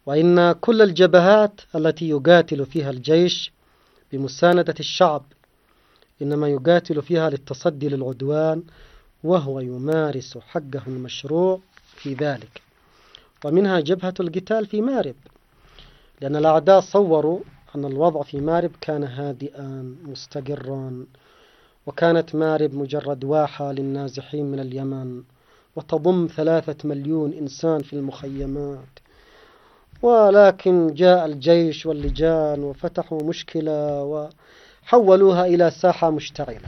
وإن كل الجبهات التي يقاتل فيها الجيش بمساندة الشعب إنما يقاتل فيها للتصدي للعدوان، وهو يمارس حقه المشروع في ذلك. ومنها جبهة القتال في مارب، لأن الأعداء صوروا أن الوضع في مارب كان هادئا مستقرا، وكانت مارب مجرد واحة للنازحين من اليمن، وتضم 3 مليون إنسان في المخيمات. ولكن جاء الجيش واللجان وفتحوا مشكلة وحولوها إلى ساحة مشتعلة.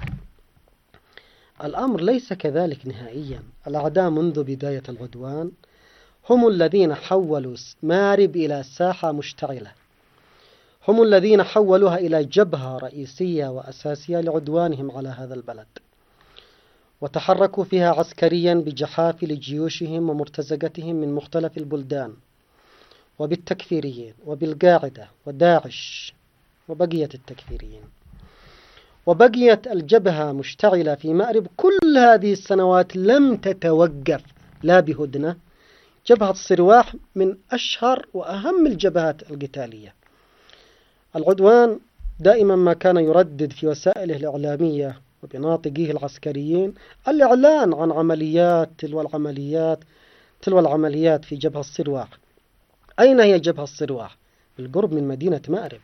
الأمر ليس كذلك نهائيا. الأعداء منذ بداية العدوان هم الذين حولوا مارب إلى ساحة مشتعلة، هم الذين حولوها إلى جبهة رئيسية وأساسية لعدوانهم على هذا البلد، وتحركوا فيها عسكريا بجحافل جيوشهم ومرتزقتهم من مختلف البلدان، وبالتكفيريين وبالقاعدة وداعش وبقية التكفيريين. وبقيت الجبهة مشتعلة في مأرب كل هذه السنوات، لم تتوقف لا بهدنة. جبهة الصرواح من أشهر وأهم الجبهات القتالية. العدوان دائما ما كان يردد في وسائله الإعلامية وبناطقيه العسكريين الإعلان عن عمليات تلو العمليات في جبهة الصرواح. أين هي جبهة الصرواح؟ بالقرب من مدينة مأرب.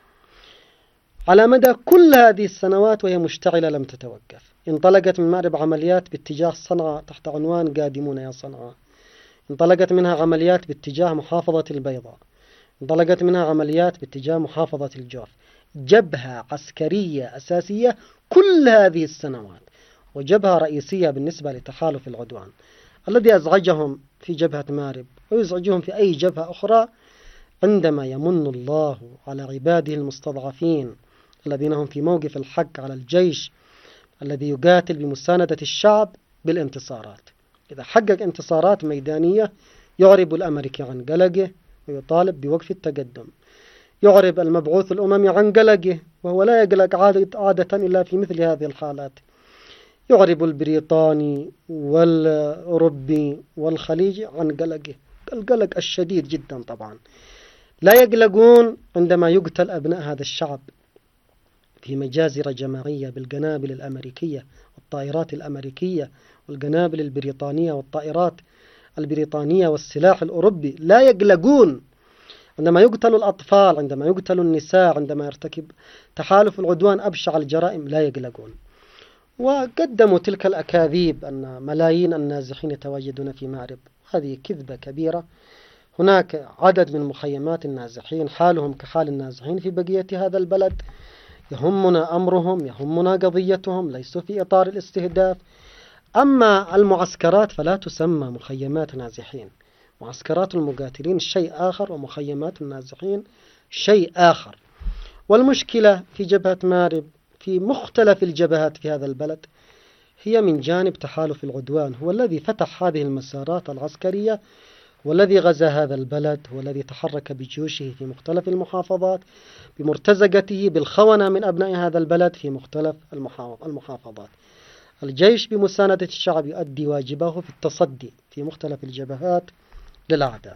على مدى كل هذه السنوات وهي مشتعلة لم تتوقف. انطلقت من مأرب عمليات باتجاه صنعاء تحت عنوان قادمون يا صنعاء، انطلقت منها عمليات باتجاه محافظة البيضاء، انطلقت منها عمليات باتجاه محافظة الجوف. جبهة عسكرية أساسية كل هذه السنوات، وجبهة رئيسية بالنسبة لتحالف العدوان. الذي أزعجهم في جبهة مأرب ويزعجهم في أي جبهة أخرى عندما يمن الله على عباده المستضعفين الذين هم في موقف الحق على الجيش الذي يقاتل بمساندة الشعب بالانتصارات. إذا حقق انتصارات ميدانية يعرب الأمريكي عن قلقه ويطالب بوقف التقدم، يعرب المبعوث الأممي عن قلقه وهو لا يقلق عادة إلا في مثل هذه الحالات، يعرب البريطاني والأوروبي والخليجي عن قلقه، القلق الشديد جدا. طبعا لا يقلقون عندما يقتل أبناء هذا الشعب في مجازر جماعية بالقنابل الأمريكية والطائرات الأمريكية والقنابل البريطانية والطائرات البريطانية والسلاح الأوروبي. لا يقلقون عندما يقتل الأطفال، عندما يقتل النساء، عندما يرتكب تحالف العدوان أبشع الجرائم، لا يقلقون. وقدموا تلك الأكاذيب أن ملايين النازحين يتواجدون في مأرب. هذه كذبة كبيرة. هناك عدد من مخيمات النازحين حالهم كحال النازحين في بقية هذا البلد. يهمنا أمرهم، يهمنا قضيتهم، ليسوا في إطار الاستهداف. أما المعسكرات فلا تسمى مخيمات نازحين. معسكرات المقاتلين شيء آخر، ومخيمات النازحين شيء آخر. والمشكلة في جبهة مأرب في مختلف الجبهات في هذا البلد هي من جانب تحالف العدوان، هو الذي فتح هذه المسارات العسكرية، والذي غزا هذا البلد، والذي تحرك بجيوشه في مختلف المحافظات، بمرتزقته بالخونة من أبناء هذا البلد في مختلف المحافظات. الجيش بمساندة الشعب يؤدي واجبه في التصدي في مختلف الجبهات للأعداء.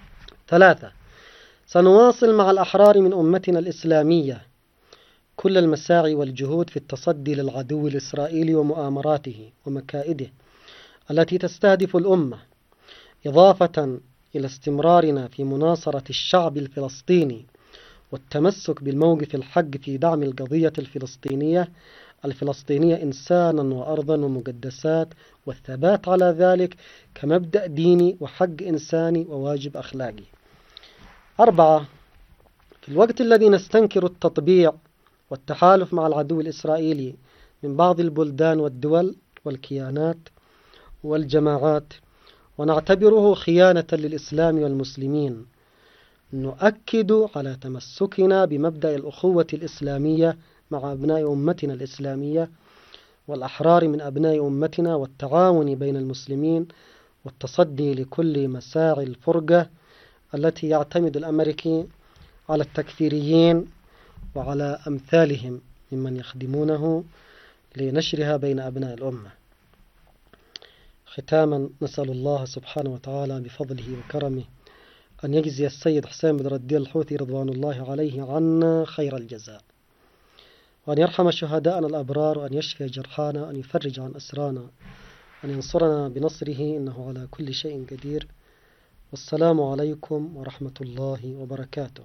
3. سنواصل مع الأحرار من أمتنا الإسلامية كل المساعي والجهود في التصدي للعدو الإسرائيلي ومؤامراته ومكائده التي تستهدف الأمة، إضافة إلى استمرارنا في مناصرة الشعب الفلسطيني والتمسك بالموقف الحق في دعم القضية الفلسطينية إنسانا وأرضا ومقدسات، والثبات على ذلك كمبدأ ديني وحق إنساني وواجب أخلاقي. 4. في الوقت الذي نستنكر التطبيع والتحالف مع العدو الإسرائيلي من بعض البلدان والدول والكيانات والجماعات ونعتبره خيانة للإسلام والمسلمين، نؤكد على تمسكنا بمبدأ الأخوة الإسلامية مع أبناء أمتنا الإسلامية والأحرار من أبناء أمتنا، والتعاون بين المسلمين، والتصدي لكل مساعي الفرقة التي يعتمد الأمريكي على التكفيريين وعلى أمثالهم ممن يخدمونه لنشرها بين أبناء الأمة. ختاما، نسأل الله سبحانه وتعالى بفضله وكرمه أن يجزي السيد حسين بدر الدين الحوثي رضوان الله عليه عنا خير الجزاء، وأن يرحم شهداءنا الأبرار، وأن يشفي جرحانا، وأن يفرج عن أسرانا، وأن ينصرنا بنصره إنه على كل شيء قدير. والسلام عليكم ورحمة الله وبركاته.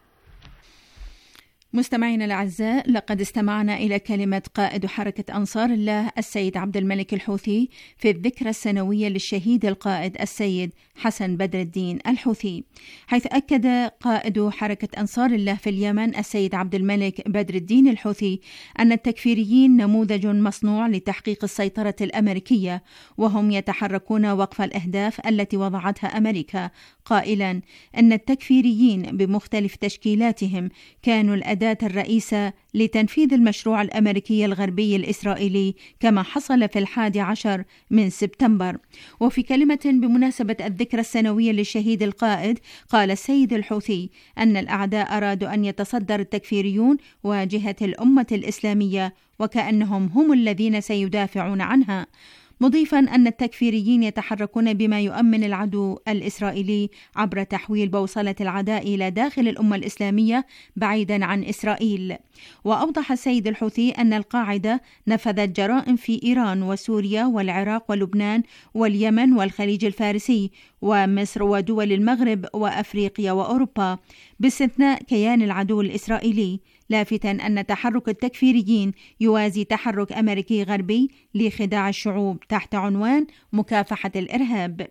مستمعينا الأعزاء، لقد استمعنا إلى كلمة قائد حركة أنصار الله السيد عبد الملك الحوثي في الذكرى السنوية للشهيد القائد السيد حسن بدر الدين الحوثي، حيث أكد قائد حركة أنصار الله في اليمن السيد عبد الملك بدر الدين الحوثي أن التكفيريين نموذج مصنوع لتحقيق السيطرة الأمريكية، وهم يتحركون وقف الأهداف التي وضعتها أمريكا، قائلا أن التكفيريين بمختلف تشكيلاتهم كانوا الأداة الرئيسة لتنفيذ المشروع الأمريكي الغربي الإسرائيلي كما حصل في 11 من سبتمبر. وفي كلمة بمناسبة الذكرى السنوية للشهيد القائد، قال السيد الحوثي أن الأعداء أرادوا أن يتصدر التكفيريون واجهة الأمة الإسلامية وكأنهم هم الذين سيدافعون عنها، مضيفا أن التكفيريين يتحركون بما يؤمن العدو الإسرائيلي عبر تحويل بوصلة العداء إلى داخل الأمة الإسلامية بعيدا عن إسرائيل. وأوضح السيد الحوثي أن القاعدة نفذت جرائم في إيران وسوريا والعراق ولبنان واليمن والخليج الفارسي ومصر ودول المغرب وأفريقيا وأوروبا باستثناء كيان العدو الإسرائيلي، لافتا أن تحرك التكفيريين يوازي تحرك أمريكي غربي لخداع الشعوب تحت عنوان مكافحة الإرهاب.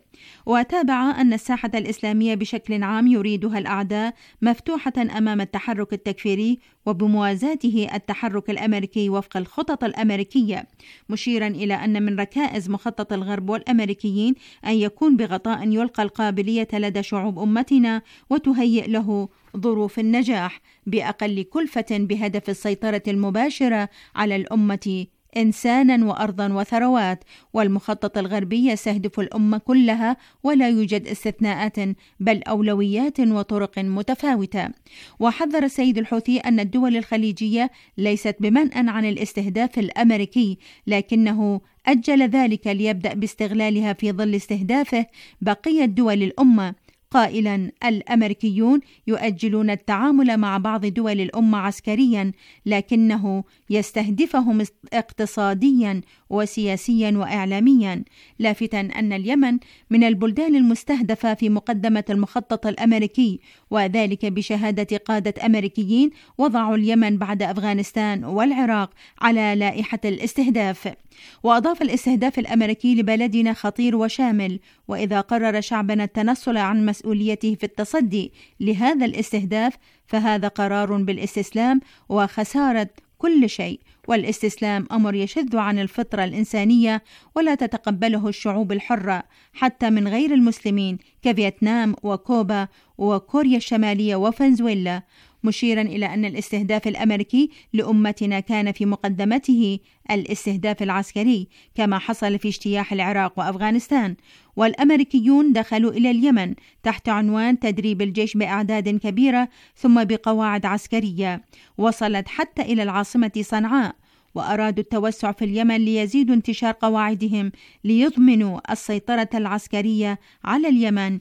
وتابع أن الساحة الإسلامية بشكل عام يريدها الأعداء مفتوحة أمام التحرك التكفيري وبموازاته التحرك الأمريكي وفق الخطط الأمريكية، مشيرا إلى أن من ركائز مخطط الغرب والأمريكيين أن يكون بغطاء يلقى القابلية لدى شعوب أمتنا وتهيئ له ظروف النجاح بأقل كلفة بهدف السيطرة المباشرة على الأمة إنسانا وأرضا وثروات. والمخطط الغربي يستهدف الأمة كلها ولا يوجد استثناءات بل أولويات وطرق متفاوتة. وحذر السيد الحوثي أن الدول الخليجية ليست بمنأى عن الاستهداف الأمريكي، لكنه أجل ذلك ليبدأ باستغلالها في ظل استهدافه بقية دول الأمة، قائلا الأمريكيون يؤجلون التعامل مع بعض دول الأمة عسكريا لكنه يستهدفهم اقتصاديا وسياسيا وإعلاميا، لافتا أن اليمن من البلدان المستهدفة في مقدمة المخطط الأمريكي، وذلك بشهادة قادة أمريكيين وضعوا اليمن بعد أفغانستان والعراق على لائحة الاستهداف. وأضاف الاستهداف الأمريكي لبلدنا خطير وشامل، وإذا قرر شعبنا التنصل عن مسؤوليته في التصدي لهذا الاستهداف فهذا قرار بالاستسلام وخسارة كل شيء، والاستسلام أمر يشذ عن الفطرة الإنسانية ولا تتقبله الشعوب الحرة حتى من غير المسلمين كفيتنام وكوبا وكوريا الشمالية وفنزويلا، مشيرا إلى أن الاستهداف الأمريكي لأمتنا كان في مقدمته الاستهداف العسكري كما حصل في اجتياح العراق وأفغانستان. والأمريكيون دخلوا إلى اليمن تحت عنوان تدريب الجيش بأعداد كبيرة ثم بقواعد عسكرية وصلت حتى إلى العاصمة صنعاء، وأرادوا التوسع في اليمن ليزيدوا انتشار قواعدهم ليضمنوا السيطرة العسكرية على اليمن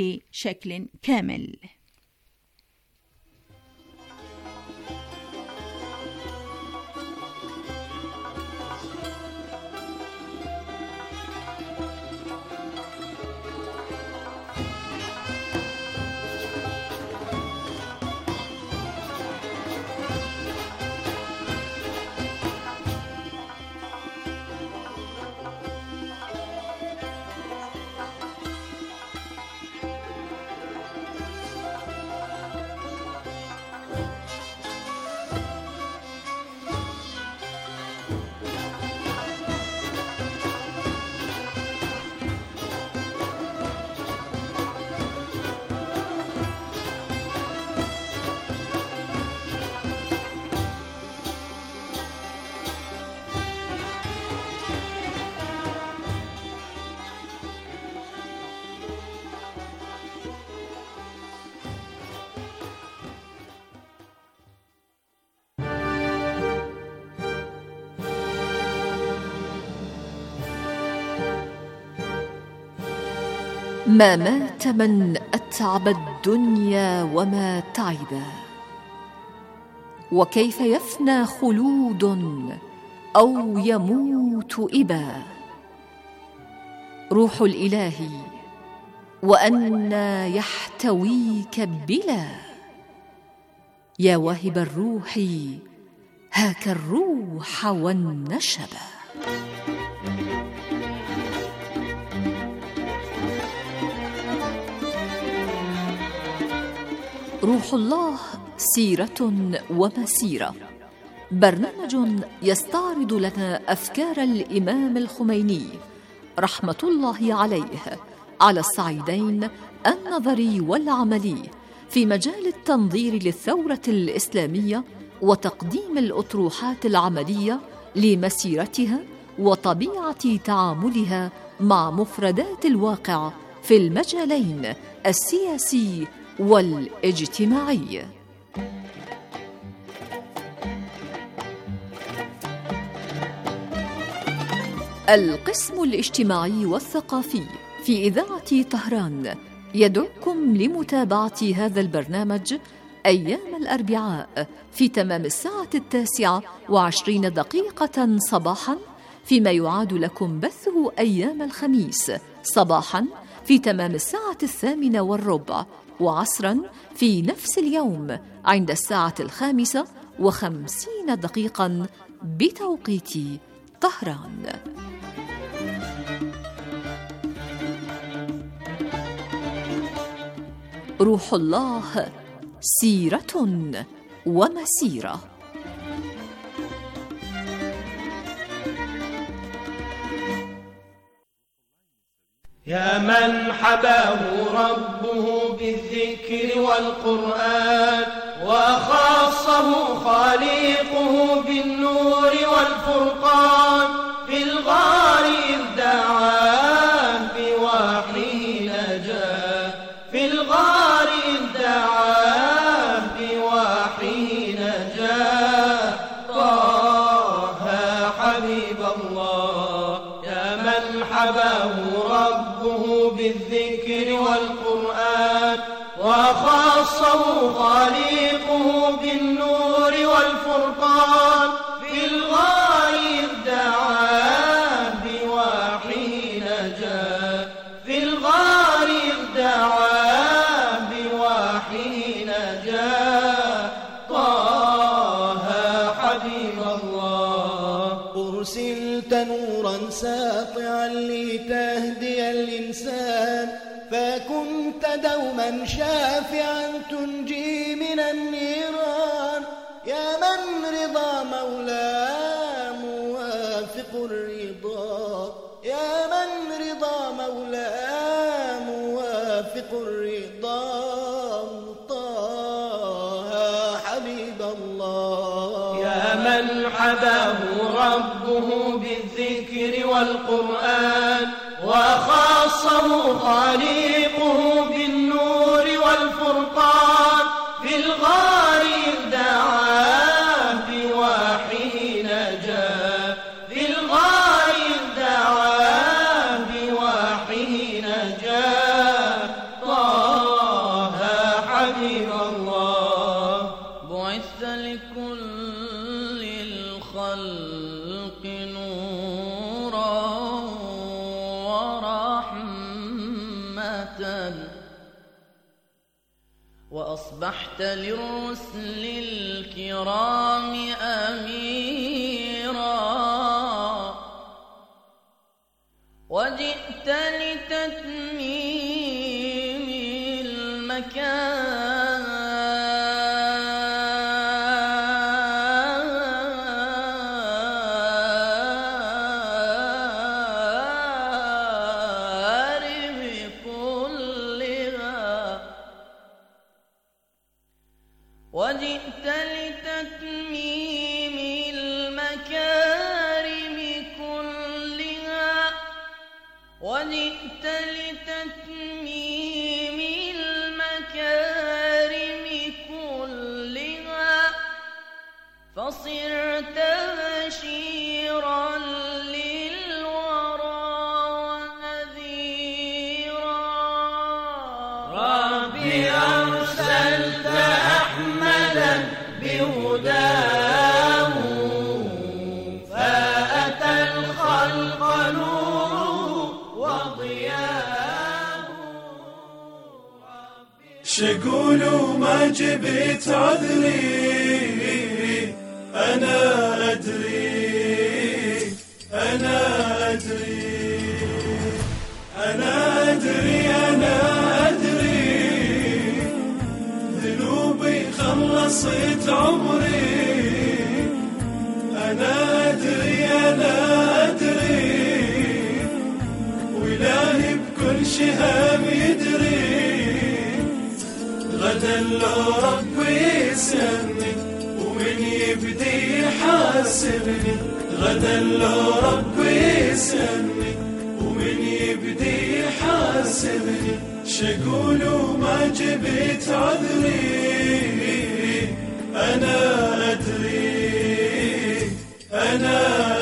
بشكل كامل. ما مات من أتعب الدنيا وما تعبا، وكيف يفنى خلود أو يموت إبا. روح الإله وأنى يحتويك بلا، يا واهب الروح هاك الروح والنشبا. روح الله سيرة ومسيرة، برنامج يستعرض لنا أفكار الإمام الخميني رحمة الله عليه على الصعيدين النظري والعملي في مجال التنظير للثورة الإسلامية وتقديم الأطروحات العملية لمسيرتها وطبيعة تعاملها مع مفردات الواقع في المجالين السياسي والاجتماعي. القسم الاجتماعي والثقافي في إذاعة طهران يدعوكم لمتابعة هذا البرنامج أيام الأربعاء في تمام 9:20 صباحاً، فيما يعاد لكم بثه أيام الخميس صباحاً في تمام 8:08 وعصراً في نفس اليوم عند 5:50 بتوقيت طهران. روح الله سيرة ومسيرة. يا من حباه ربه بالذكر والقرآن، وخاصه خالقه بالنور والفرقان، في الغار إذ دعاه بوحي نجاه، في الغار إذ دعاه بوحي نجاه. طه حبيب الله يا من حباه ربه بالذكر والقرآن، وخاصه خالقه بالنور والفرقان، في الغار إذ دعاه بوحي نجاه، في الغار إذ دعاه بوحي نجاه. طه حبيب الله أرسلت نورا ساطعا لتهدي الإنسان، فكنت دوما شافعا تنجي من النيران. يا من رضا مولاه موافق الرضا، يا من رضا مولاه موافق الرضا. طه حبيب الله يا من حباه ربه بالذكر والقرآن، وخاصه خالقه بالنور والفرقان، في الغار إذ دعاه بوحي نجاه، في الغار إذ دعاه بوحي نجاه. طه حبيب الله بعث لكل الخلق نورا وأصبحت للرسل الكرام أميرا، وجئت لتتميم المكارم كلها، وجئت لتتميم المكارم كلها، وجئت لتتميم المكارم كلها، فصرت بشيرا للورى ونذيرا. هداه فأتى الخلق نور وضياه. شقول وما جبت عذري أنا أدري أنا أدري أنا أدري أنا أدري ذنوبي خلصت عمري. أنا أدري أنا أدري وإلهي بكل شهام يدري. غدا لو ربي يسألني ومن يبدي يحاسبني. غدا لو ربي يسألني ومن يبدي يحاسبني. شقول وما جبت عذري أنا أدري أنا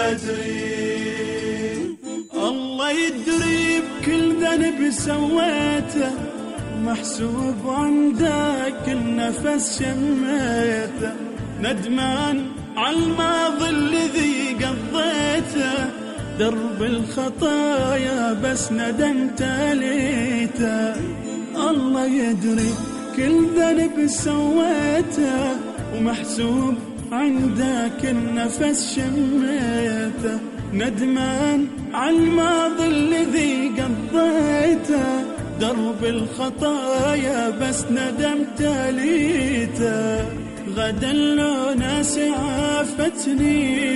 أدري. الله يدري بكل ذنب سويته محسوب عندك النفس شميته. ندمان عالماضي الذي قضيته درب الخطايا بس ندمت ليته. الله يدري كل ذنب سويته ومحسوب عندك النفس شميته. ندمان عالماضي الذي قضيته درب الخطايا بس ندمت ليته. غدا لو ناس عافتني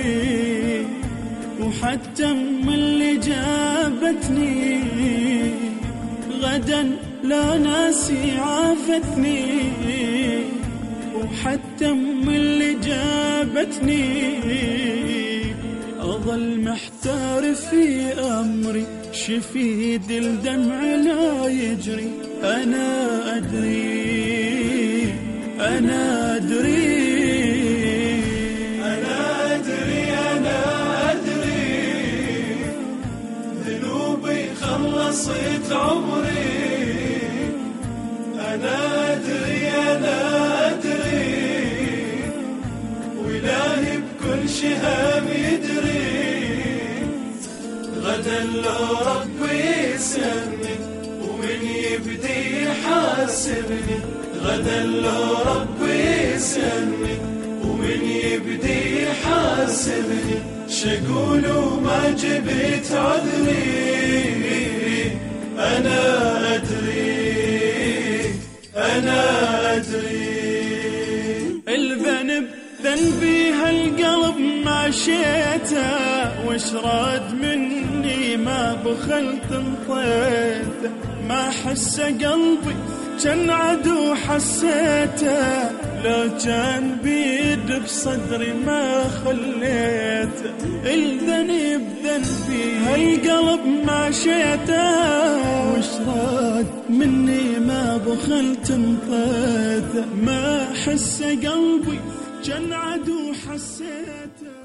وحتى من اللي جابتني. غدا لو ناسي عافتني وحتى من اللي جابتني. أظل محتار في أمري شفيد الدمع لا يجري. أنا أدري أنا أدري أنا أدري أنا أدري ذنوبي خلصت عمري. أنا أدري أنا أدري وإلهي بكل شهام يدري. غدا لو ربي يسألني ومن يبدي يحاسبني. غدا لو ربي يسألني ومن يبدي يحاسبني. شقول وما جبت عذري أنا أدري أنا أدري. الذنب ذنبي هالقلب ما شيته وش راد مني ما بخلت انطيته. ما حس قلبي كان عدو حسيته لو كان بيد بصدري ما خليته. الذنب ذنبي هالقلب ما شيته وش راد مني ما بخلت انطيته. ما حس قلبي كان عدو حسيته.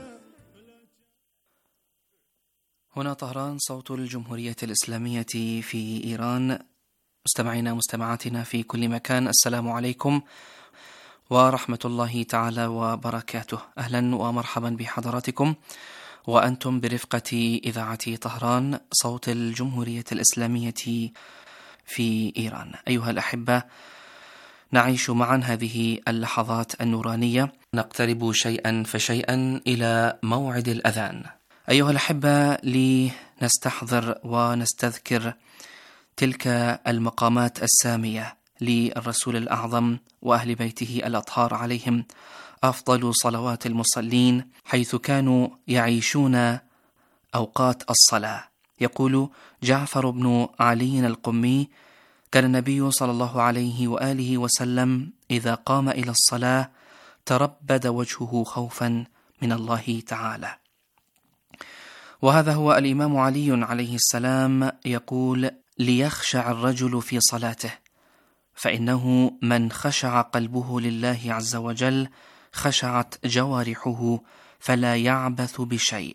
هنا طهران صوت الجمهورية الإسلامية في إيران. مستمعينا مستمعاتنا في كل مكان، السلام عليكم ورحمة الله تعالى وبركاته. أهلا ومرحبا بحضراتكم وأنتم برفقة إذاعة طهران صوت الجمهورية الإسلامية في إيران. أيها الأحبة، نعيش معا هذه اللحظات النورانية، نقترب شيئا فشيئا إلى موعد الأذان. أيها الأحبة، لنستحضر ونستذكر تلك المقامات السامية للرسول الأعظم وأهل بيته الأطهار عليهم أفضل صلوات المصلين، حيث كانوا يعيشون أوقات الصلاة. يقول جعفر بن علي القمي: كان النبي صلى الله عليه وآله وسلم إذا قام إلى الصلاة تربد وجهه خوفا من الله تعالى. وهذا هو الإمام علي عليه السلام يقول: ليخشع الرجل في صلاته، فإنه من خشع قلبه لله عز وجل خشعت جوارحه فلا يعبث بشيء.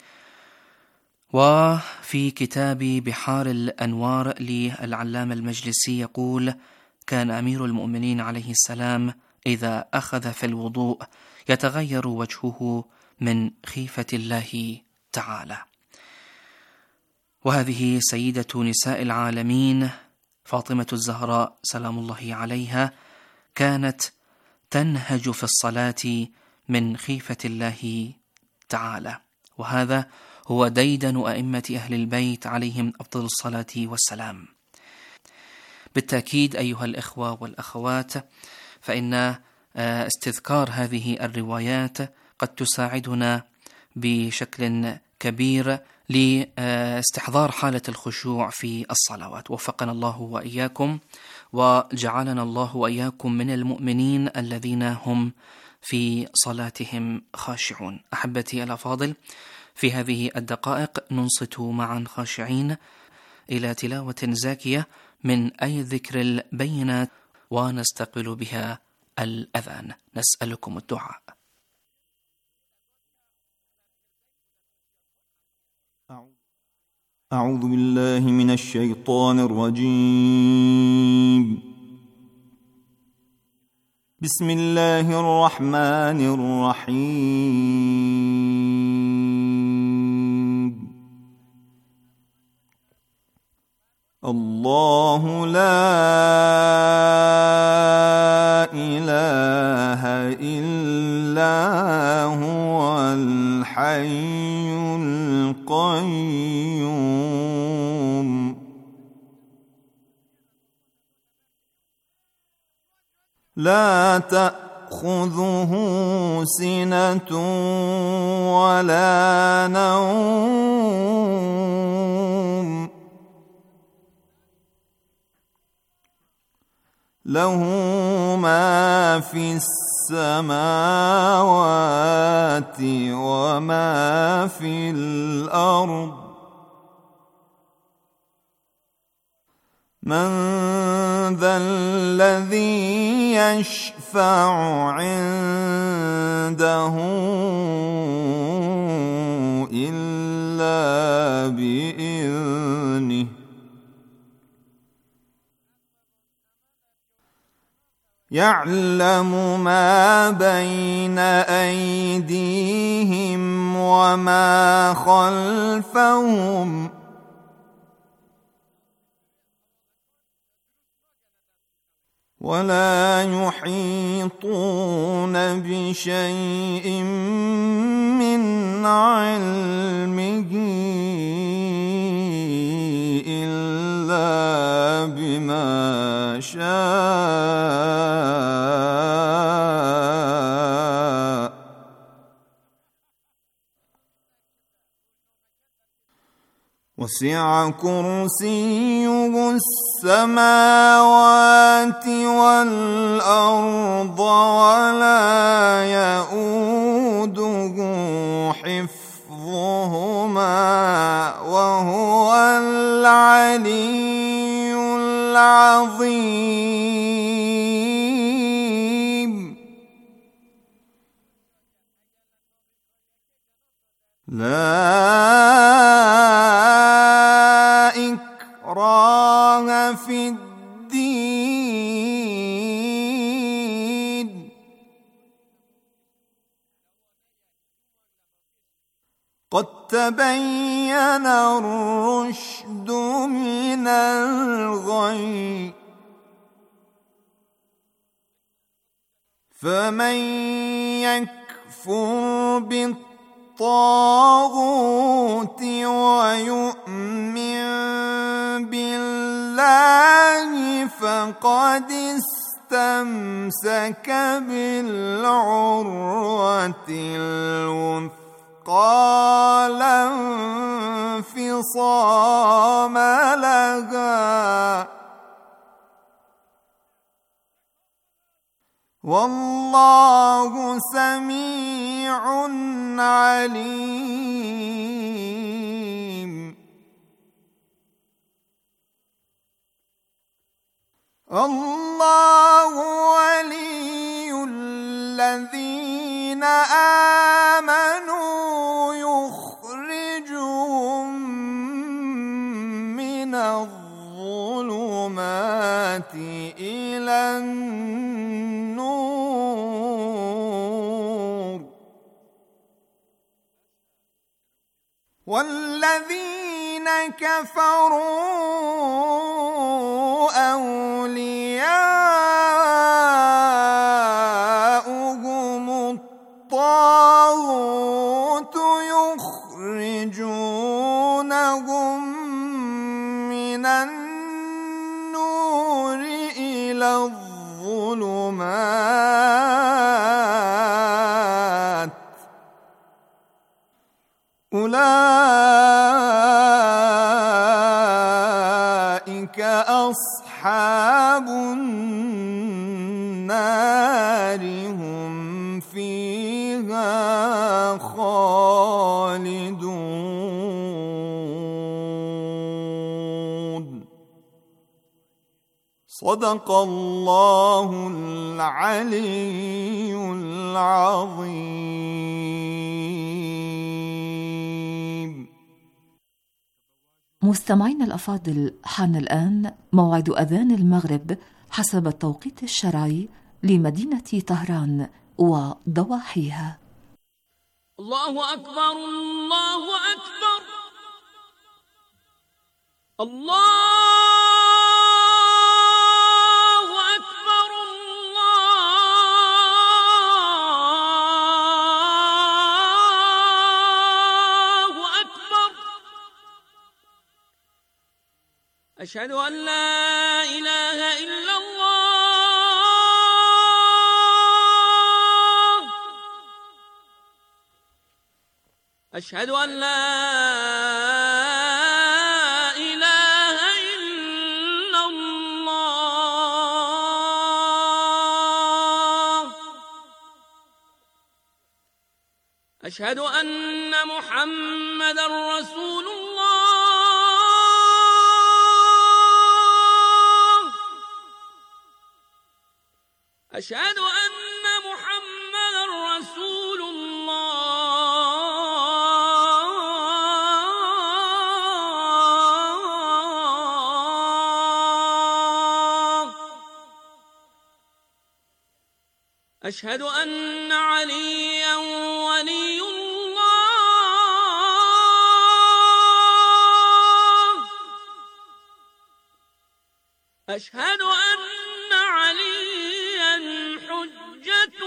وفي كتاب بحار الأنوار للعلامة المجلسي يقول: كان أمير المؤمنين عليه السلام إذا أخذ في الوضوء يتغير وجهه من خيفة الله تعالى. وهذه سيدة نساء العالمين فاطمة الزهراء سلام الله عليها كانت تنهج في الصلاة من خيفة الله تعالى، وهذا هو ديدن أئمة أهل البيت عليهم أفضل الصلاة والسلام. بالتأكيد أيها الإخوة والأخوات، فإن استذكار هذه الروايات قد تساعدنا بشكل كبير لاستحضار حالة الخشوع في الصلوات. وفقنا الله وإياكم، وجعلنا الله وإياكم من المؤمنين الذين هم في صلاتهم خاشعون. أحبتي الأفاضل، في هذه الدقائق ننصت معا خاشعين إلى تلاوة زاكية من أي ذكر البينات ونستقبل بها الأذان. نسألكم الدعاء. أعوذ بالله من الشيطان الرجيم. بسم الله الرحمن الرحيم. الله لا إله إلا هو الحي القيوم لا تأخذه سنة ولا نوم له ما في السماوات وما في الأرض من ذا الذي يشفع عنده إلا بإذنه يعلم ما بين أيديهم وما خلفهم ولا يحيطون بشيء من علمه إلا بما شاء وسع كرسيه السماوات والأرض ولا يؤوده حفظهما وهو العلي العظيم لا إكراه في الدين قد تبين الرشد من الغي فمن يكفر بالطاغوت ويؤمن بالله فقد استمسك بالعروة الوثقى لا انفصام لها والله سميع عليم الله ولي الذين آمنوا يخرجهم من الظلمات إلى النور والذين كفروا أولياؤهم الطاغوت يخرجونهم من النور إلى الظلمات أولئك أصحاب النار هم فيها خالدون. صدق الله العلي العظيم. مستمعين الأفاضل، حان الآن موعد أذان المغرب حسب التوقيت الشرعي لمدينة طهران وضواحيها. الله أكبر الله أكبر الله أكبر الله أكبر. أشهد أن لا إله إلا الله. أشهد أن لا إله إلا الله. أشهد أن محمدًا رسول الله. أشهد أن محمدًا رسول الله. أشهد أن عليًا ولي الله. أشهد أن عليًا حجة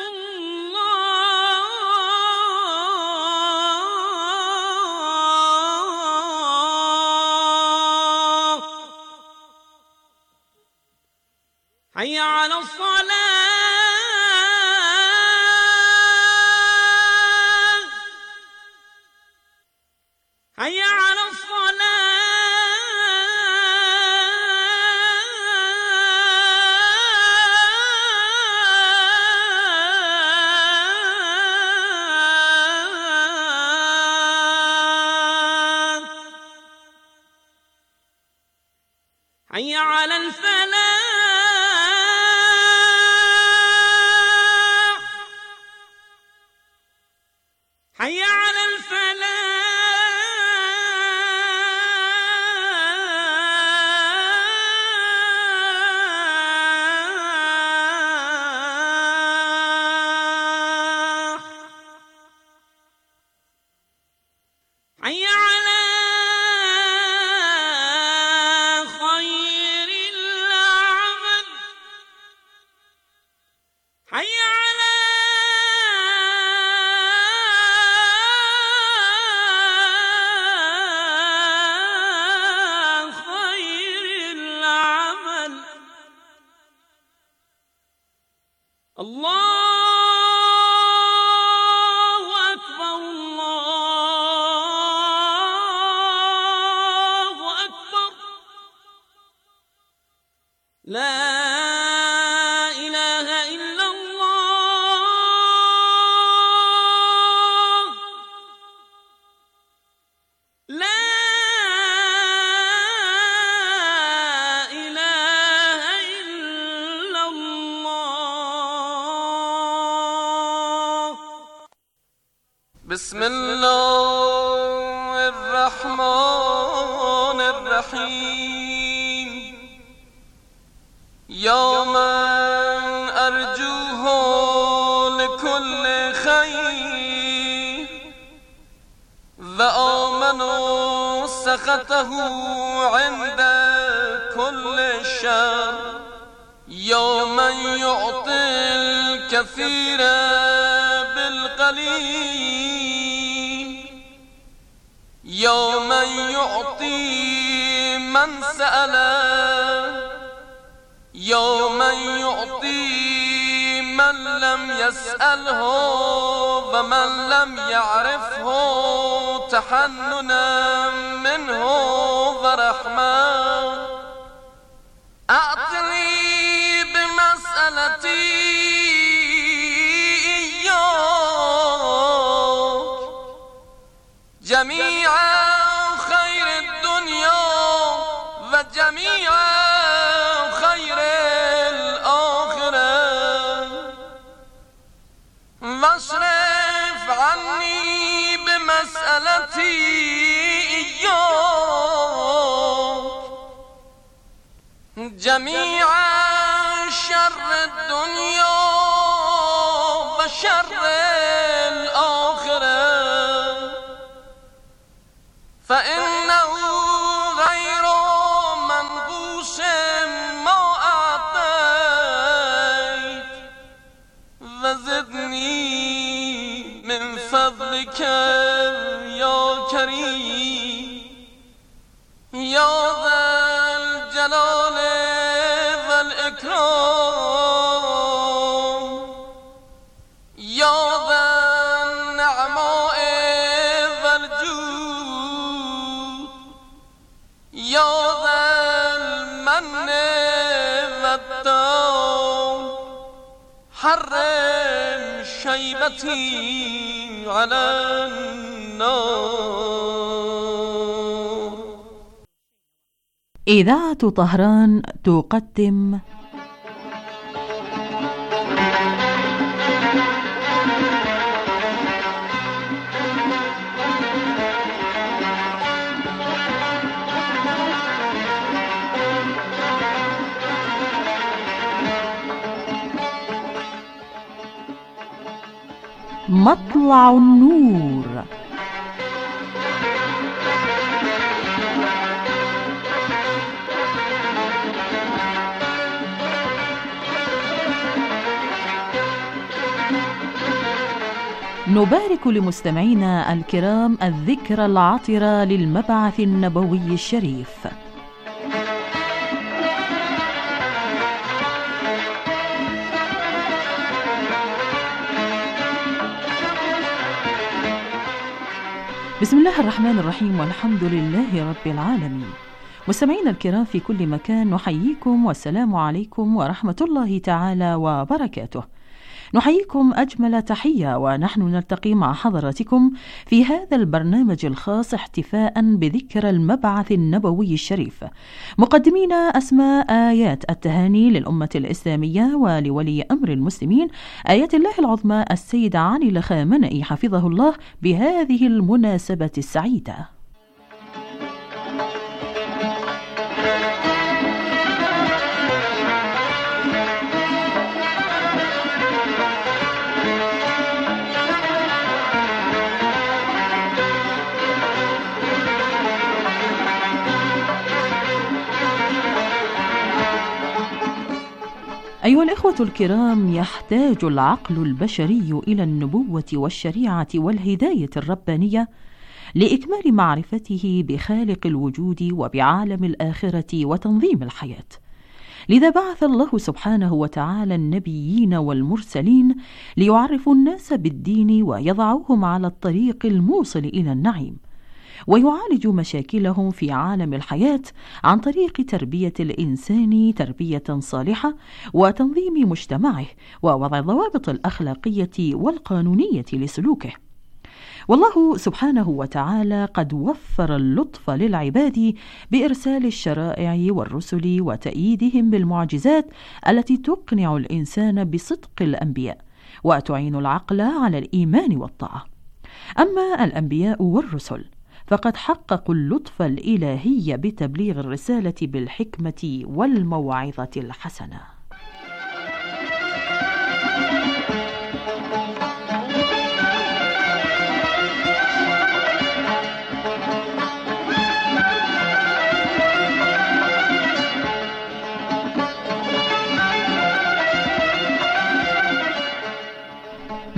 الله. حي على الصلاة. حي على الصلاة. حي على الفلاح. حي على الفلاح. حي على خير العمل. حي على خير العمل. الله أكبر الله أكبر. لا إله إلا الله. لا إله إلا الله. بسم الله الرحمن الرحيم. يا من أرجوه لكل خير وآمنوا سخطه عند كل شر يوم يعطي الكثير بالقليل يوم يعطي من سأله يوم يعطي من لم يسأله ومن لم يعرفه تحننا منه ورحمة أعطني بمسألتي إياك جميع خير الدنيا وجميع خير الآخرة واصرف عني بمسألتي إياك جميع شر الدنيا وشر الآخرة فإنه غير منقوص ما أعطيت وزدني من فضلك يا كريم يا ذا الجلال والإكرام يا ذا النعماء والجود يا ذا المن والدول حرم شيبتي على النار. إذاعة طهران تقدم مطلع النور. نبارك لمستمعينا الكرام الذكرى العطرة للمبعث النبوي الشريف. بسم الله الرحمن الرحيم والحمد لله رب العالمين. مستمعينا الكرام في كل مكان نحييكم والسلام عليكم ورحمة الله تعالى وبركاته. نحييكم أجمل تحية ونحن نلتقي مع حضراتكم في هذا البرنامج الخاص احتفاء بذكرى المبعث النبوي الشريف، مقدمين أسماء آيات التهاني للأمة الإسلامية ولولي أمر المسلمين آيات الله العظمى السيد علي الخامنئي حفظه الله بهذه المناسبة السعيدة. أيها الإخوة الكرام، يحتاج العقل البشري إلى النبوة والشريعة والهداية الربانية لإكمال معرفته بخالق الوجود وبعالم الآخرة وتنظيم الحياة. لذا بعث الله سبحانه وتعالى النبيين والمرسلين ليعرفوا الناس بالدين ويضعوهم على الطريق الموصل إلى النعيم، ويعالج مشاكلهم في عالم الحياة عن طريق تربية الإنسان تربية صالحة وتنظيم مجتمعه ووضع الضوابط الأخلاقية والقانونية لسلوكه. والله سبحانه وتعالى قد وفر اللطف للعباد بإرسال الشرائع والرسل وتأييدهم بالمعجزات التي تقنع الإنسان بصدق الأنبياء وتعين العقل على الإيمان والطاعة. أما الأنبياء والرسل فقد حققوا اللطف الإلهي بتبليغ الرسالة بالحكمة والموعظة الحسنة.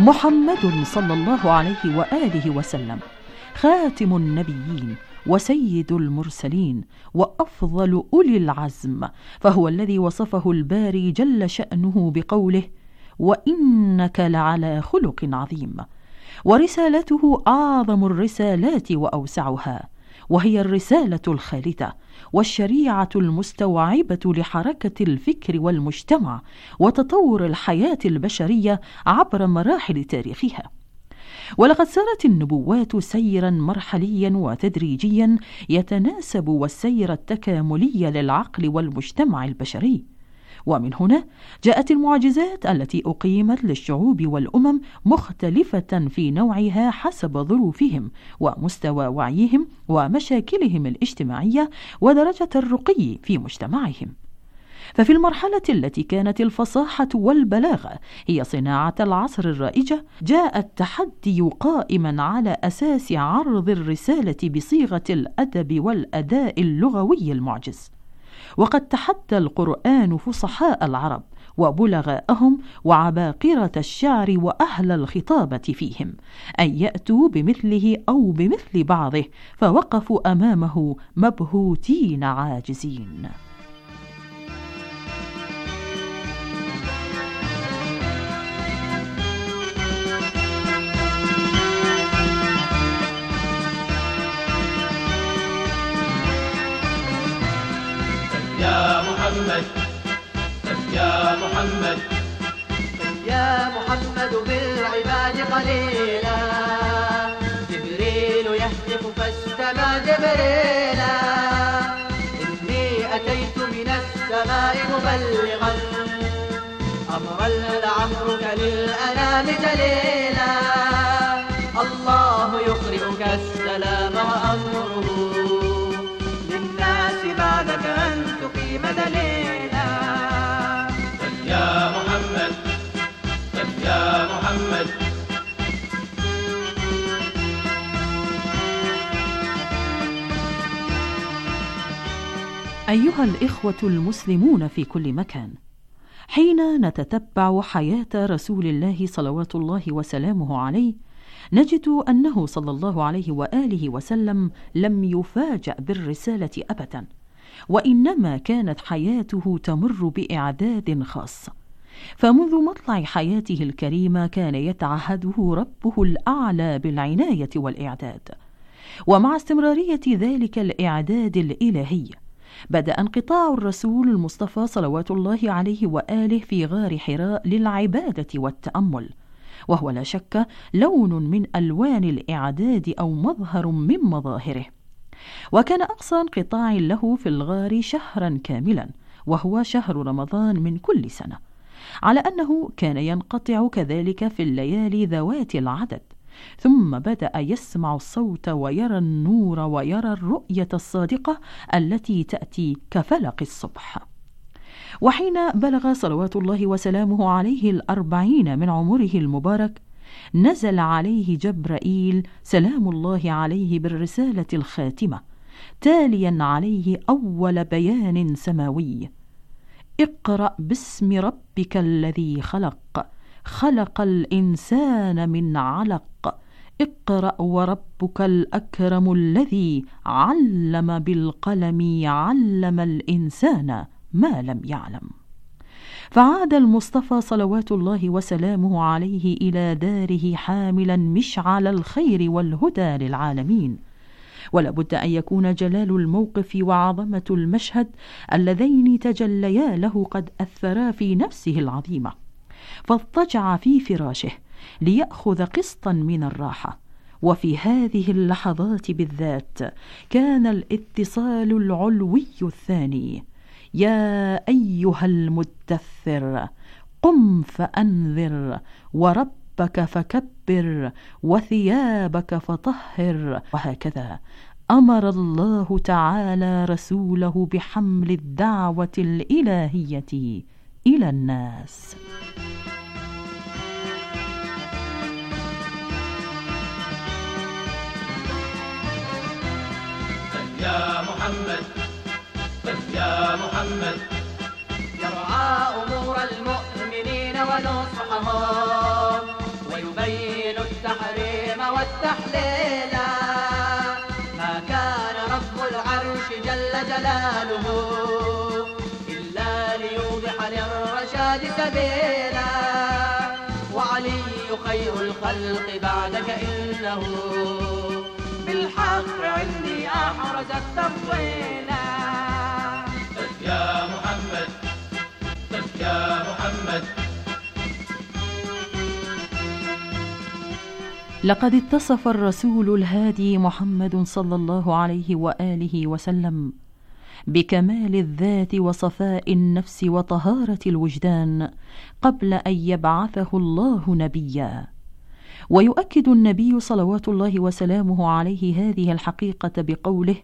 محمد صلى الله عليه وآله وسلم خاتم النبيين وسيد المرسلين وأفضل أولي العزم، فهو الذي وصفه الباري جل شأنه بقوله: وإنك لعلى خلق عظيم. ورسالته أعظم الرسالات وأوسعها، وهي الرسالة الخالدة والشريعة المستوعبة لحركة الفكر والمجتمع وتطور الحياة البشرية عبر مراحل تاريخها. ولقد سارت النبوات سيرا مرحليا وتدريجيا يتناسب والسير التكاملي للعقل والمجتمع البشري. ومن هنا جاءت المعجزات التي أقيمت للشعوب والأمم مختلفة في نوعها حسب ظروفهم ومستوى وعيهم ومشاكلهم الاجتماعية ودرجة الرقي في مجتمعهم. ففي المرحلة التي كانت الفصاحة والبلاغة هي صناعة العصر الرائجة، جاء التحدي قائما على أساس عرض الرسالة بصيغة الأدب والأداء اللغوي المعجز. وقد تحدى القرآن فصحاء العرب وبلغاءهم وعباقرة الشعر وأهل الخطابة فيهم أن يأتوا بمثله أو بمثل بعضه، فوقفوا أمامه مبهوتين عاجزين. يا محمد يا محمد يا محمد بالعباد قليلا، جبريل يهتف فاستمع جبريلا، إني أتيت من السماء مبلغا أمرا لعمرك للأنام دليلا، الله يقرئك السلام وأمره بعدك أن تقيم دليلا. يا محمد يا محمد أيها الإخوة المسلمون في كل مكان، حين نتتبع حياة رسول الله صلوات الله وسلامه عليه نجد أنه صلى الله عليه وآله وسلم لم يفاجأ بالرسالة أبدا، وإنما كانت حياته تمر بإعداد خاص. فمنذ مطلع حياته الكريمة كان يتعهده ربه الأعلى بالعناية والإعداد، ومع استمرارية ذلك الإعداد الإلهي بدأ انقطاع الرسول المصطفى صلوات الله عليه وآله في غار حراء للعبادة والتأمل، وهو لا شك لون من ألوان الإعداد أو مظهر من مظاهره. وكان أقصى انقطاع له في الغار شهرا كاملا، وهو شهر رمضان من كل سنة، على أنه كان ينقطع كذلك في الليالي ذوات العدد، ثم بدأ يسمع الصوت ويرى النور ويرى الرؤية الصادقة التي تأتي كفلق الصبح. وحين بلغ صلوات الله وسلامه عليه 40 من عمره المبارك نزل عليه جبرائيل سلام الله عليه بالرسالة الخاتمة، تاليا عليه أول بيان سماوي: اقرأ باسم ربك الذي خلق، خلق الإنسان من علق، اقرأ وربك الأكرم الذي علم بالقلم علم الإنسان ما لم يعلم. فعاد المصطفى صلوات الله وسلامه عليه إلى داره حاملا مشعل الخير والهدى للعالمين. ولا بد أن يكون جلال الموقف وعظمة المشهد اللذين تجليا له قد أثرا في نفسه العظيمة، فاضطجع في فراشه ليأخذ قسطا من الراحة. وفي هذه اللحظات بالذات كان الاتصال العلوي الثاني: يا أيها المدثر قم فأنذر وربك فكبر وثيابك فطهر. وهكذا أمر الله تعالى رسوله بحمل الدعوة الإلهية إلى الناس. يا محمد يا محمد يرعى أمور المؤمنين ونصحهم ويبين تحليلا. ما كان رب العرش جل جلاله إلا ليوضح للرشاد سبيلا. وعلي خير الخلق بعدك إنه بالحق عندي أحرز التفضيلا. يا محمد يا محمد. لقد اتصف الرسول الهادي محمد صلى الله عليه وآله وسلم بكمال الذات وصفاء النفس وطهارة الوجدان قبل أن يبعثه الله نبيا. ويؤكد النبي صلوات الله وسلامه عليه هذه الحقيقة بقوله: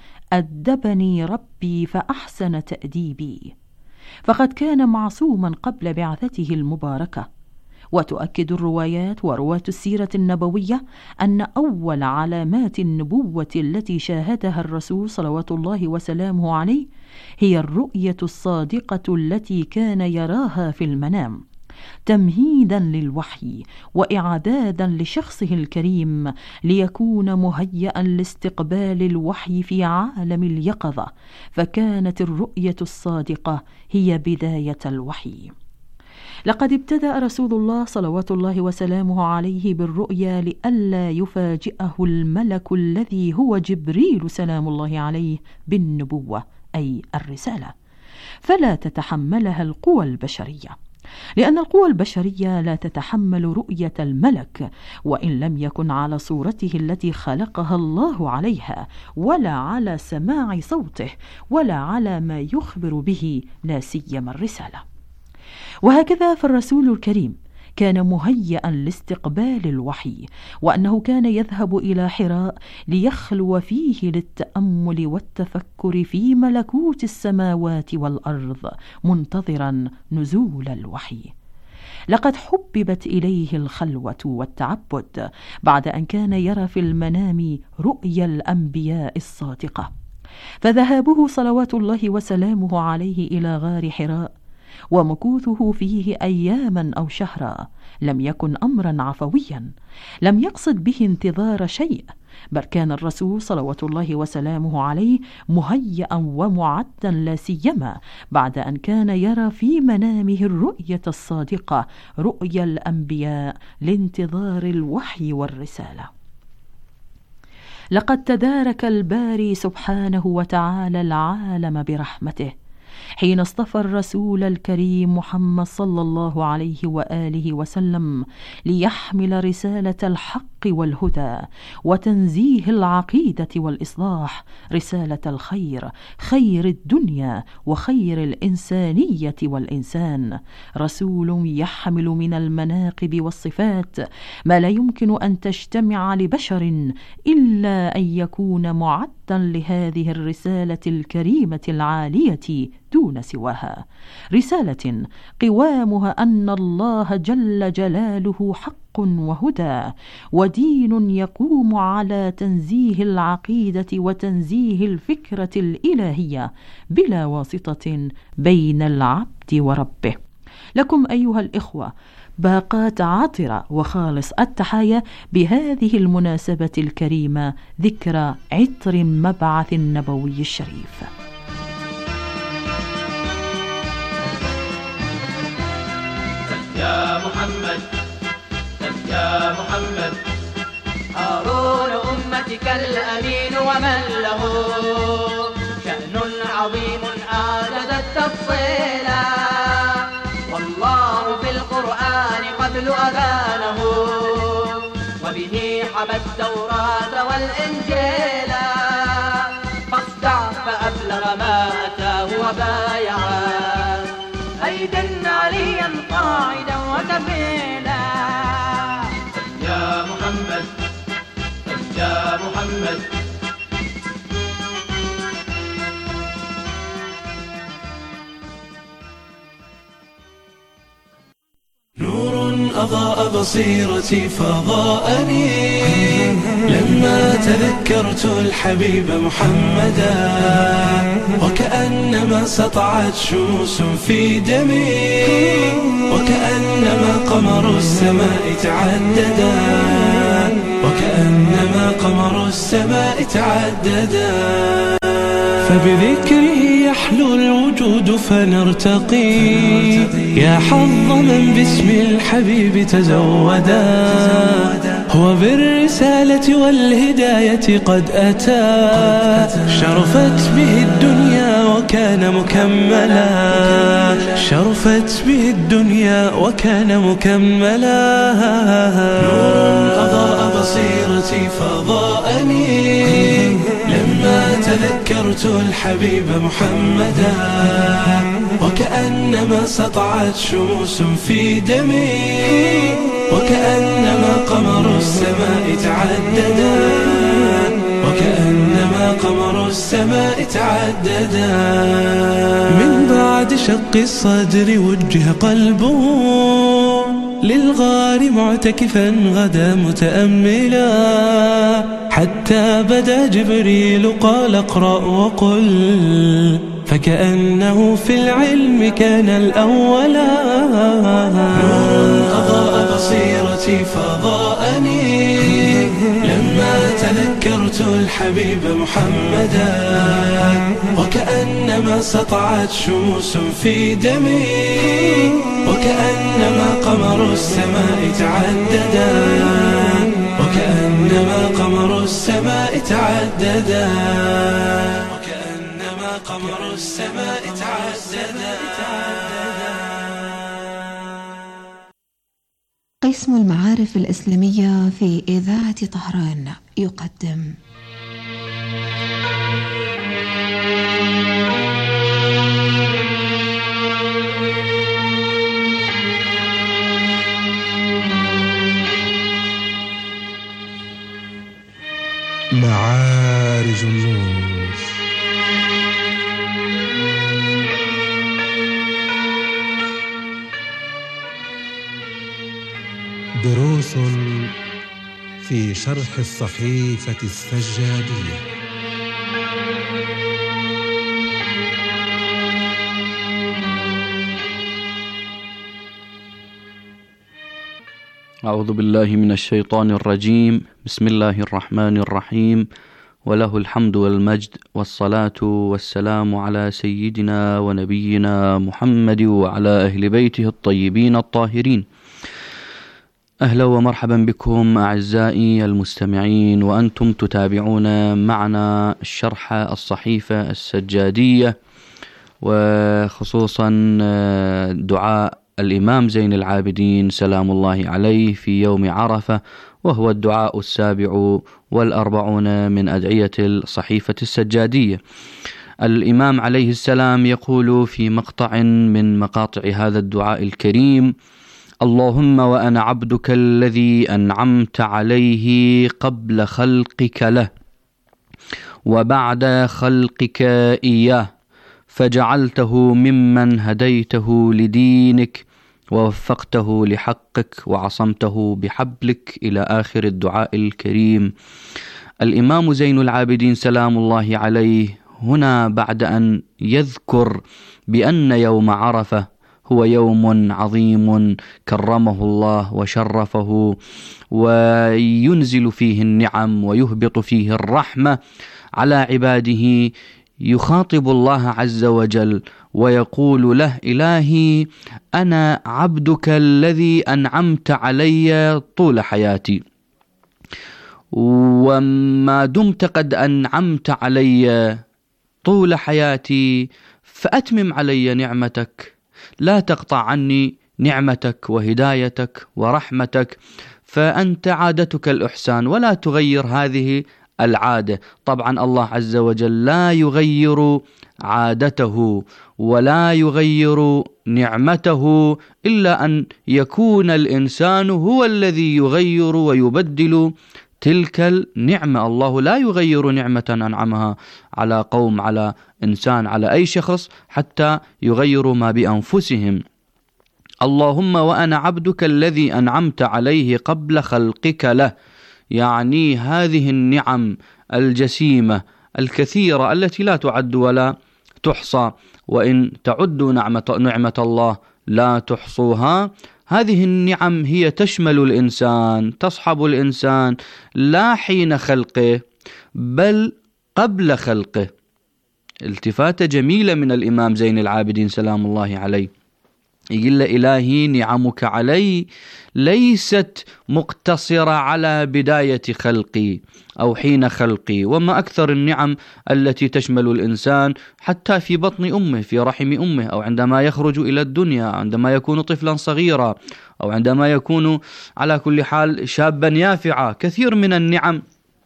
أدبني ربي فأحسن تأديبي. فقد كان معصوما قبل بعثته المباركة. وتؤكد الروايات ورواة السيرة النبوية أن أول علامات النبوة التي شاهدها الرسول صلوات الله وسلامه عليه هي الرؤية الصادقة التي كان يراها في المنام، تمهيدا للوحي وإعدادا لشخصه الكريم ليكون مهيئا لاستقبال الوحي في عالم اليقظة. فكانت الرؤية الصادقة هي بداية الوحي. لقد ابتدأ رسول الله صلوات الله وسلامه عليه بالرؤيا لئلا يفاجئه الملك الذي هو جبريل سلام الله عليه بالنبوة أي الرسالة، فلا تتحملها القوى البشرية، لأن القوى البشرية لا تتحمل رؤية الملك وإن لم يكن على صورته التي خلقها الله عليها، ولا على سماع صوته، ولا على ما يخبر به، لا سيما الرسالة. وهكذا فالرسول الكريم كان مهيئا لاستقبال الوحي، وأنه كان يذهب إلى حراء ليخلو فيه للتأمل والتفكر في ملكوت السماوات والأرض منتظرا نزول الوحي. لقد حببت إليه الخلوة والتعبد بعد أن كان يرى في المنام رؤيا الأنبياء الصادقة، فذهابه صلوات الله وسلامه عليه إلى غار حراء ومكوثه فيه أياما أو شهرا لم يكن أمرا عفويا، لم يقصد به انتظار شيء، بل كان الرسول صلوات الله وسلامه عليه مهيئا ومعدا، لا سيما بعد أن كان يرى في منامه الرؤية الصادقة، رؤيا الأنبياء لانتظار الوحي والرسالة. لقد تدارك الباري سبحانه وتعالى العالم برحمته حين اصطفى الرسول الكريم محمد صلى الله عليه وآله وسلم ليحمل رسالة الحق والهدى وتنزيه العقيدة والإصلاح، رسالة الخير، خير الدنيا وخير الإنسانية والإنسان. رسول يحمل من المناقب والصفات ما لا يمكن أن تجتمع لبشر إلا أن يكون معدا لهذه الرسالة الكريمة العالية دون سواها، رسالة قوامها أن الله جل جلاله حق وهدى، ودين يقوم على تنزيه العقيدة وتنزيه الفكرة الإلهية بلا واسطة بين العبد وربه. لكم أيها الإخوة باقات عطرة وخالص التحايا بهذه المناسبة الكريمة، ذكرى عطر مبعث النبوي الشريف. يا محمد يا محمد. هارون أمتك الأمين ومن له شأن عظيم أعجز التفصيل، والله في القرآن قبل أبانه وبه حمى التوراة والإنجيل، فاصدع فأبلغ ما أتاه وبايعا أيدا عليا قاعدا وكفيلا. يا محمد يا محمد. نور أضاء بصيرتي فضاءني لما تذكرت الحبيب محمدا، وكأنما سطعت شموس في دمي، وكأنما قمر السماء تعددا، وكأنما قمر السماء تعددا. فبذكره يحلو الوجود فنرتقي، يا حظ من باسم الحبيب تزودا. هو بالرسالة والهداية قد أتى، شرفت به الدنيا وكان مكملا، شرفت به الدنيا وكان مكملا. نور أضاء بصيرتي فضاءني لما تذكرت الحبيب محمدا، وكأنما سطعت شموس في دمي، وكأنما قمر السماء تعددا، وكأنما قمر السماء تعددا. من بعد شق الصدر وجه قلبه للغار معتكفا غدا متأملا، حتى بدا جبريل قال اقرأ وقل، فكأنه في العلم كان الأولا. نور أضاء بصيرتي فضاءني لما تذكرت الحبيب محمدا، وكأنما سطعت شموس في دمي، وكأنما قمر السماء تعددا، وكأنما قمر السماء تعددا، وكأنما قمر السماء تعددا. قسم المعارف الإسلامية في إذاعة طهران يقدم معارج النور. دروس في شرح الصحيفة السجادية. أعوذ بالله من الشيطان الرجيم. بسم الله الرحمن الرحيم، وله الحمد والمجد والصلاة والسلام على سيدنا ونبينا محمد وعلى أهل بيته الطيبين الطاهرين. أهلا ومرحبا بكم أعزائي المستمعين، وأنتم تتابعون معنا الشرح الصحيفة السجادية، وخصوصا دعاء الإمام زين العابدين سلام الله عليه في يوم عرفة، وهو الدعاء 47 من أدعية الصحيفة السجادية. الإمام عليه السلام يقول في مقطع من مقاطع هذا الدعاء الكريم: اللهم وأنا عبدك الذي أنعمت عليه قبل خلقك له وبعد خلقك إياه، فجعلته ممن هديته لدينك ووفقته لحقك وعصمته بحبلك، إلى آخر الدعاء الكريم. الإمام زين العابدين سلام الله عليه هنا بعد أن يذكر بأن يوم عرفة هو يوم عظيم كرمه الله وشرفه وينزل فيه النعم ويهبط فيه الرحمة على عباده، يخاطب الله عز وجل ويقول له: إلهي أنا عبدك الذي أنعمت علي طول حياتي، وما دمت قد أنعمت علي طول حياتي فأتمم علي نعمتك، لا تقطع عني نعمتك وهدايتك ورحمتك، فأنت عادتك الإحسان ولا تغير هذه العادة. طبعا الله عز وجل لا يغير عادته ولا يغير نعمته إلا أن يكون الإنسان هو الذي يغير ويبدل تلك النعمة. الله لا يغير نعمة أنعمها على قوم، على إنسان، على أي شخص حتى يغيروا ما بأنفسهم. اللهم وأنا عبدك الذي أنعمت عليه قبل خلقك له، يعني هذه النعم الجسيمة الكثيرة التي لا تعد ولا تحصى، وإن تعدوا نعمة الله لا تحصوها. هذه النعم هي تشمل الإنسان، تصحب الإنسان لا حين خلقه بل قبل خلقه. التفاتة جميلة من الإمام زين العابدين سلام الله عليه، يقول له: إلهي نعمك علي ليست مقتصرة على بداية خلقي أو حين خلقي، وما أكثر النعم التي تشمل الإنسان حتى في بطن أمه، في رحم أمه، أو عندما يخرج إلى الدنيا، عندما يكون طفلا صغيرا، أو عندما يكون على كل حال شابا يافعا. كثير من النعم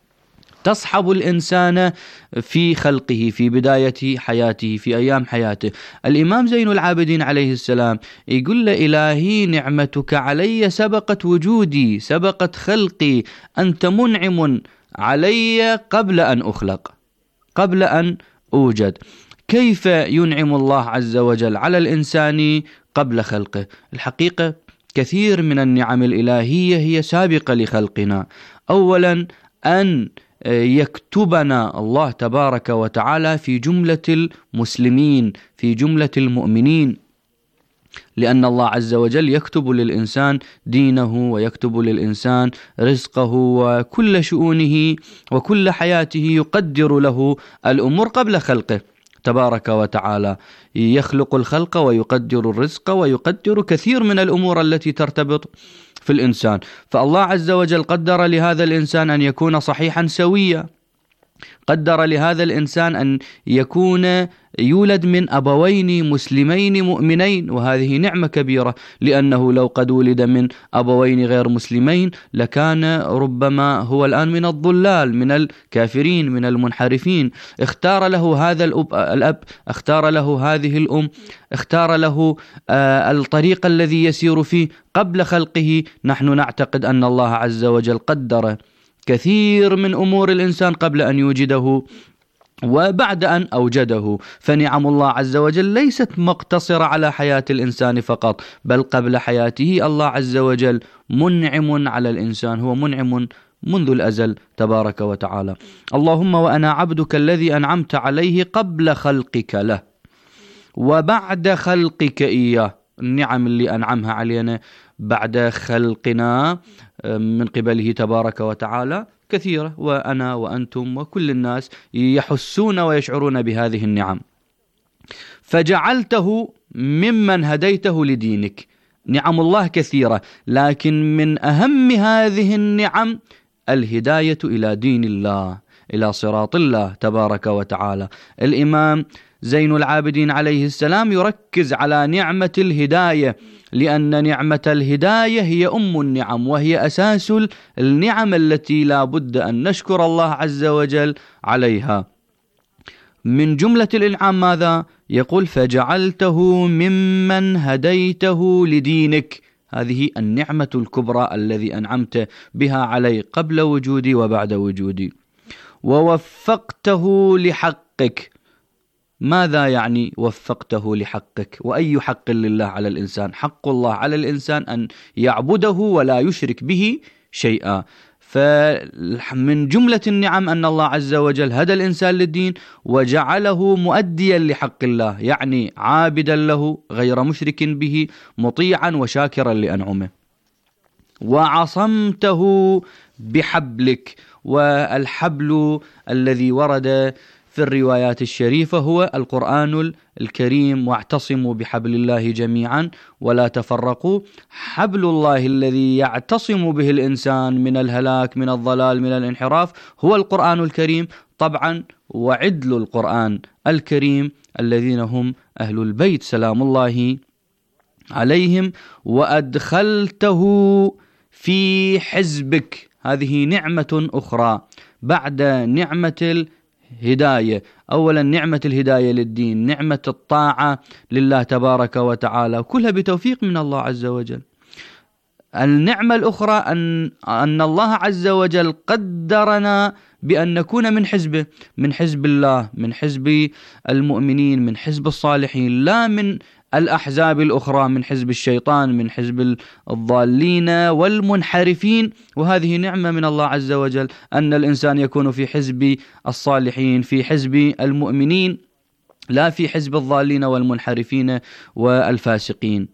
تصحب الإنسان في خلقه، في بداية حياته، في أيام حياته. الإمام زين العابدين عليه السلام يقول له: إلهي نعمتك علي سبقت وجودي، سبقت خلقي، أنت منعم علي قبل أن أخلق، قبل أن أوجد. كيف ينعم الله عز وجل على الإنسان قبل خلقه؟ الحقيقة كثير من النعم الإلهية هي سابقة لخلقنا. أولا أن يكتبنا الله تبارك وتعالى في جملة المسلمين، في جملة المؤمنين، لأن الله عز وجل يكتب للإنسان دينه، ويكتب للإنسان رزقه، وكل شؤونه وكل حياته يقدر له الأمور قبل خلقه تبارك وتعالى. يخلق الخلق ويقدر الرزق ويقدر كثير من الأمور التي ترتبط في الإنسان. فالله عز وجل قدر لهذا الإنسان أن يكون صحيحا سويا، قدر لهذا الإنسان أن يكون يولد من أبوين مسلمين مؤمنين، وهذه نعمة كبيرة، لأنه لو قد ولد من أبوين غير مسلمين لكان ربما هو الآن من الضلال، من الكافرين، من المنحرفين. اختار له هذا الأب، اختار له هذه الأم، اختار له الطريق الذي يسير فيه قبل خلقه. نحن نعتقد أن الله عز وجل قدر كثير من أمور الإنسان قبل أن يوجده وبعد أن أوجده. فنعم الله عز وجل ليست مقتصرة على حياة الإنسان فقط، بل قبل حياته الله عز وجل منعم على الإنسان، هو منعم منذ الأزل تبارك وتعالى. اللهم وأنا عبدك الذي أنعمت عليه قبل خلقك له وبعد خلقك إياه. النعم اللي أنعمها علينا بعد خلقنا من قبله تبارك وتعالى كثيرة، وأنا وأنتم وكل الناس يحسون ويشعرون بهذه النعم. فجعلته ممن هديته لدينك. نعم الله كثيرة، لكن من أهم هذه النعم الهداية إلى دين الله، إلى صراط الله تبارك وتعالى. الإمام زين العابدين عليه السلام يركز على نعمة الهداية، لأن نعمة الهداية هي أم النعم، وهي أساس النعم التي لا بد أن نشكر الله عز وجل عليها. من جملة الإنعام ماذا؟ يقول: فجعلته ممن هديته لدينك. هذه النعمة الكبرى الذي أنعمت بها علي قبل وجودي وبعد وجودي. ووفقته لحقك. ماذا يعني وفقته لحقك؟ وأي حق لله على الإنسان؟ حق الله على الإنسان أن يعبده ولا يشرك به شيئا. فمن جملة النعم أن الله عز وجل هدى الإنسان للدين وجعله مؤديا لحق الله، يعني عابدا له غير مشرك به، مطيعا وشاكرا لأنعمه. وعصمته بحبلك. والحبل الذي ورد في الروايات الشريفة هو القرآن الكريم: واعتصموا بحبل الله جميعا ولا تفرقوا. حبل الله الذي يعتصم به الإنسان من الهلاك، من الضلال، من الانحراف هو القرآن الكريم طبعا، وعدل القرآن الكريم الذين هم أهل البيت سلام الله عليهم. وأدخلته في حزبك. هذه نعمة أخرى بعد نعمة الهداية. أولا نعمة الهداية للدين، نعمة الطاعة لله تبارك وتعالى، كلها بتوفيق من الله عز وجل. النعمة الأخرى أن الله عز وجل قدرنا بأن نكون من حزبه، من حزب الله، من حزب المؤمنين، من حزب الصالحين، لا من الأحزاب الأخرى، من حزب الشيطان، من حزب الضالين والمنحرفين. وهذه نعمة من الله عز وجل أن الإنسان يكون في حزب الصالحين، في حزب المؤمنين، لا في حزب الضالين والمنحرفين والفاسقين.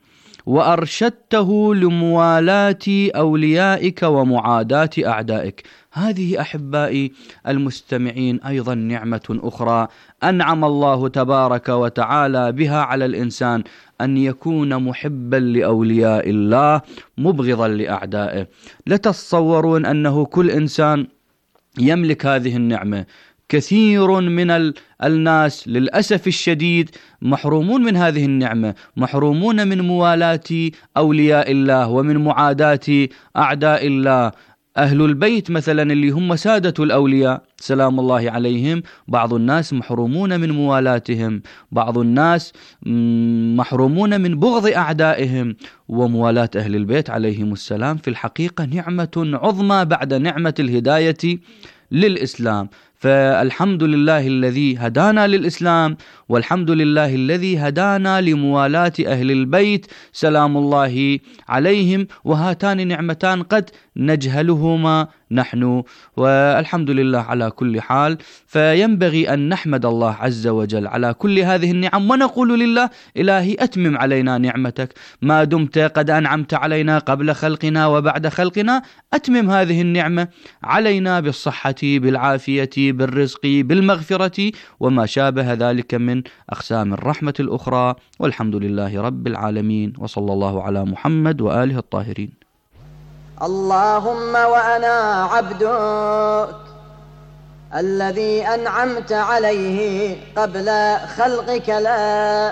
وأرشدته لموالاة أوليائك ومعاداة أعدائك. هذه أحبائي المستمعين أيضا نعمة أخرى أنعم الله تبارك وتعالى بها على الإنسان، أن يكون محبا لأولياء الله مبغضا لأعدائه. لا تتصورون أنه كل إنسان يملك هذه النعمة. كثير من الناس للأسف الشديد محرومون من هذه النعمة، محرومون من موالاة أولياء الله ومن معاداة أعداء الله. أهل البيت مثلا اللي هم سادة الأولياء سلام الله عليهم، بعض الناس محرومون من موالاتهم، بعض الناس محرومون من بغض أعدائهم. وموالاة أهل البيت عليهم السلام في الحقيقة نعمة عظمى بعد نعمة الهداية للإسلام. فالحمد لله الذي هدانا للإسلام، والحمد لله الذي هدانا لموالاة أهل البيت سلام الله عليهم. وهاتان نعمتان قد نجهلهما نحن، والحمد لله على كل حال. فينبغي أن نحمد الله عز وجل على كل هذه النعم، ونقول لله إلهي أتمم علينا نعمتك، ما دمت قد أنعمت علينا قبل خلقنا وبعد خلقنا، أتمم هذه النعمة علينا بالصحة بالعافية بالرزق بالمغفرة وما شابه ذلك من أقسام الرحمة الأخرى. والحمد لله رب العالمين، وصلى الله على محمد وآله الطاهرين. اللهم وأنا عبدك الذي أنعمت عليه قبل خلقك لا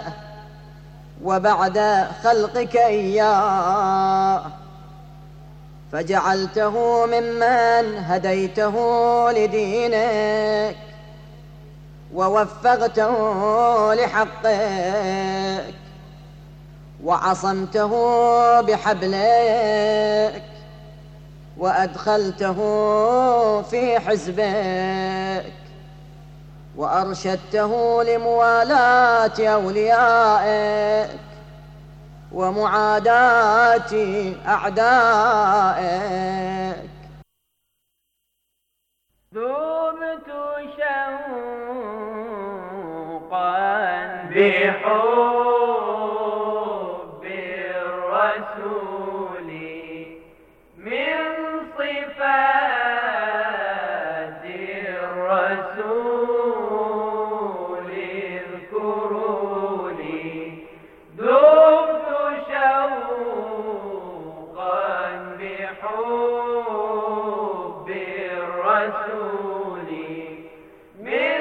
وبعد خلقك إياه، فجعلته ممن هديته لدينك ووفقته لحقك وعصمته بحبلك وأدخلته في حزبك وأرشدته لموالاة أوليائك ومعاداة أعدائك. ذبت شوقا بحب الرسول من صفات الرسول اذكروني. ذبت شوقا بحب الرسول من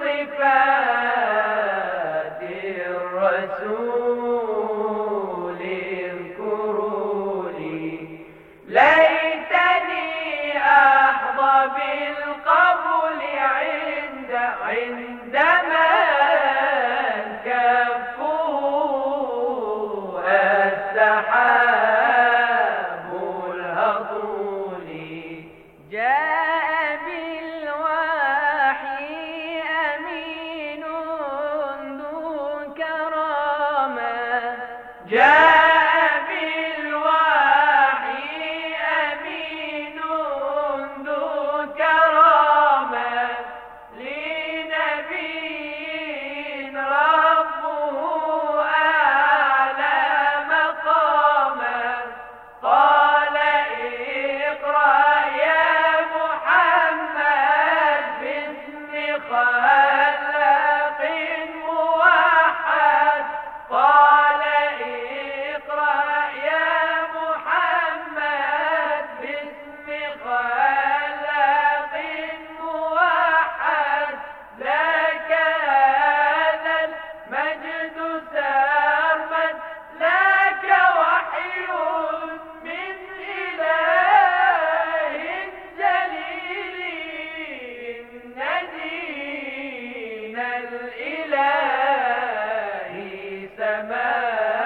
صفات الرسول اذكروني. ليتني أحظى بالقبول عندما كفه السحاب الهطول. جاء بالوحي أمين ذو كرامة. جاء بالوحي أمين ذو كرامة لنبي ربه أعلى مقاما. قال اقرأ يا محمد باسم خلاق موحد. قال اقرأ يا محمد باسم خلاق موحد. لك هذا المجد سرمد، لك وحي من إله جليل. نجينا الإله سما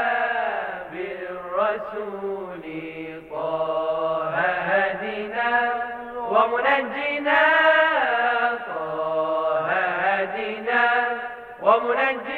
بالرسول طه هدنا ومنجنا. طه هدنا ومنجنا